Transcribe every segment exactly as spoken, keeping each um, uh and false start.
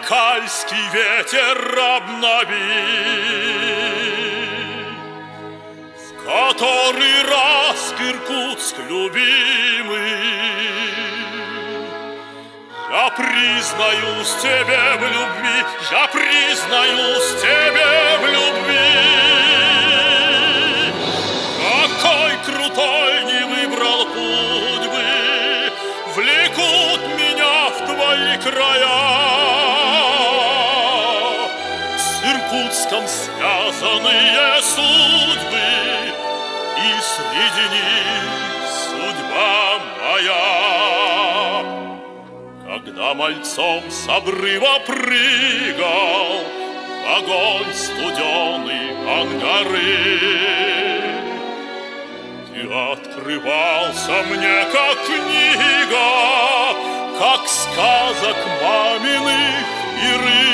бакальский ветер обнови, в который раз Иркутск любимый. Я признаюсь тебе в любви, я признаюсь тебе в любви. Какой крутой не выбрал путь бы, влекут меня в твои края. С Иркутском связанные судьбы, и среди них судьба моя. Когда мальцом с обрыва прыгал в огонь студеный Ангары, ты открывался мне, как книга, как сказок маминых миры.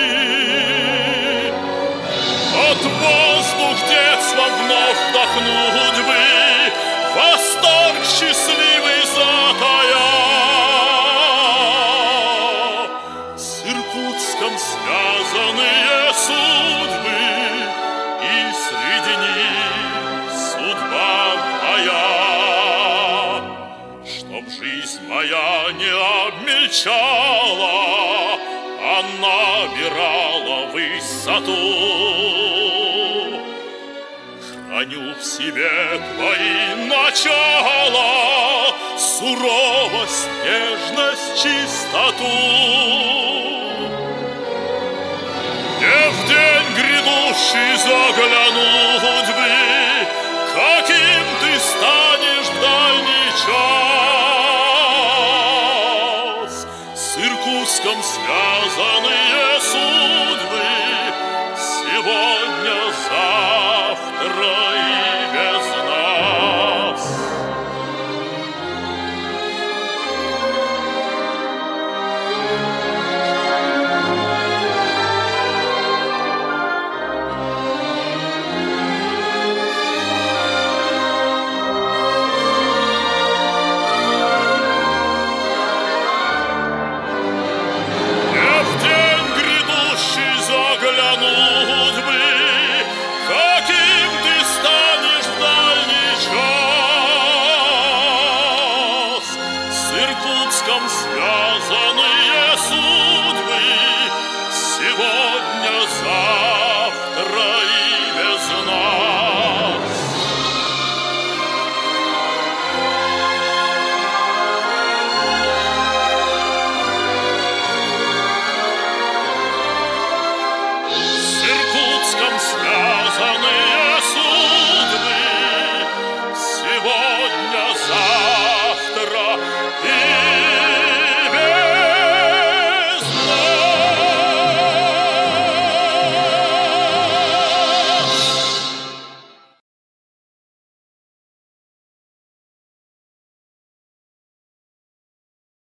От воздух детства вновь вдохнуть бы, восторг счастливый затая. С Иркутском связанные судьбы, и среди них судьба моя. Чтоб жизнь моя не обмельчала, а набирала высоту, храню в себе твои начала, суровость, нежность, чистоту. Мне в день грядущий заглянуть бы, каким ты станешь в дальний час. С Иркутском связанные судьбы сегодня